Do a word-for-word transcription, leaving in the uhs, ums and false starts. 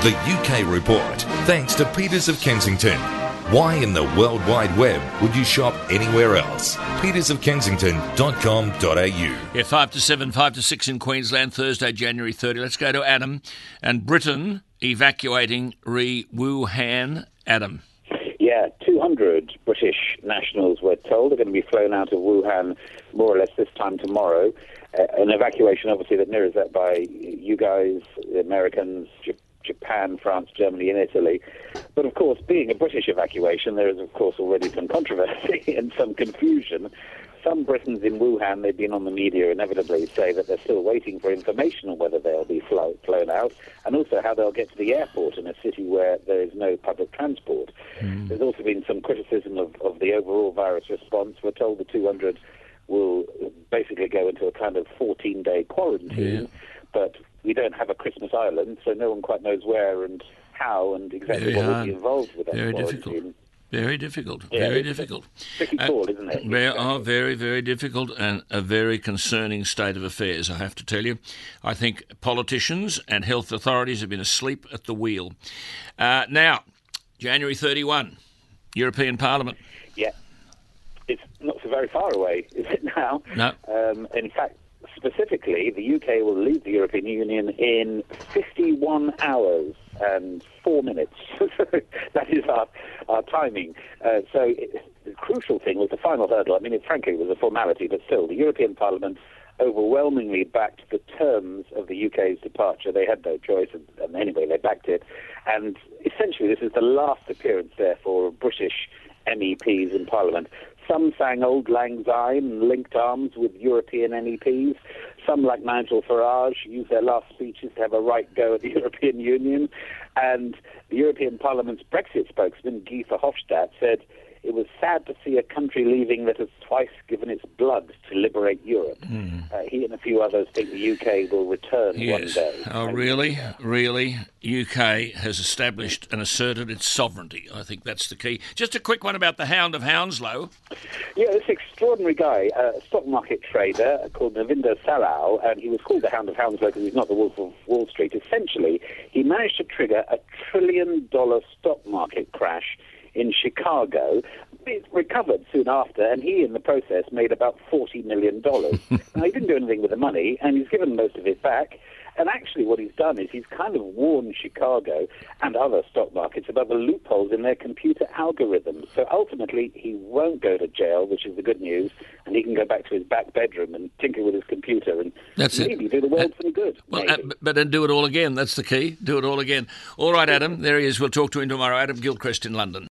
The U K Report, thanks to Peters of Kensington. Why in the World Wide Web would you shop anywhere else? peters of kensington dot com dot a u. Yeah, five to seven, five to six in Queensland, Thursday, January thirtieth. Let's go to Adam. And Britain evacuating re-Wuhan. Adam. Yeah, two hundred British nationals, we're told, are going to be flown out of Wuhan more or less this time tomorrow. Uh, an evacuation, obviously, that mirrors that by you guys, the Americans, J- Japan, France, Germany and Italy. But, of course, being a British evacuation, there is, of course, already some controversy and some confusion. Some Britons in Wuhan, they've been on the media inevitably, say that they're still waiting for information on whether they'll be flo- flown out, and also how they'll get to the airport in a city where there is no public transport. Mm. There's also been some criticism of, of the overall virus response. We're told the two hundred will basically go into a kind of fourteen-day quarantine, yeah. But we don't have a Christmas Island, so no one quite knows where and how and exactly Very what hard. will be involved with that Very quarantine. difficult. Very difficult, yeah, very difficult. Tricky call, uh, isn't it? They are very, very difficult and a very concerning state of affairs, I have to tell you. I think politicians and health authorities have been asleep at the wheel. Uh, now, January thirty-first, European Parliament. Yeah, it's not so very far away, is it now? No. Um, in fact, specifically, the U K will leave the European Union in fifty-one hours and four minutes. That is our, our timing. Uh, so it, the crucial thing was the final hurdle. I mean, it frankly was a formality, but still, the European Parliament overwhelmingly backed the terms of the U K's departure. They had no choice, and, and anyway, they backed it. And essentially, this is the last appearance, therefore, of British M E Ps in Parliament. Some sang Auld Lang Syne and linked arms with European M E Ps. Some, like Nigel Farage, used their last speeches to have a right go at the European Union. And the European Parliament's Brexit spokesman, Guy Verhofstadt, said it was sad to see a country leaving that has twice given its blood to liberate Europe. Mm. Uh, he and a few others think the U K will return yes. one day. Oh, really? Really? U K has established and asserted its sovereignty. I think that's the key. Just a quick one about the Hound of Hounslow. Yeah, this extraordinary guy, a stock market trader called Navinder Salau, and he was called the Hound of Hounslow because he's not the Wolf of Wall Street. Essentially, he managed to trigger a trillion-dollar stock market crash in Chicago. It recovered soon after, and he, in the process, made about forty million dollars. Now, he didn't do anything with the money, and he's given most of it back. And actually what he's done is he's kind of warned Chicago and other stock markets about the loopholes in their computer algorithms. So ultimately, he won't go to jail, which is the good news, and he can go back to his back bedroom and tinker with his computer and That's maybe it. do the world uh, some good. Well, uh, but then do it all again. That's the key. Do it all again. All right, Adam. There he is. We'll talk to him tomorrow. Adam Gilchrist in London.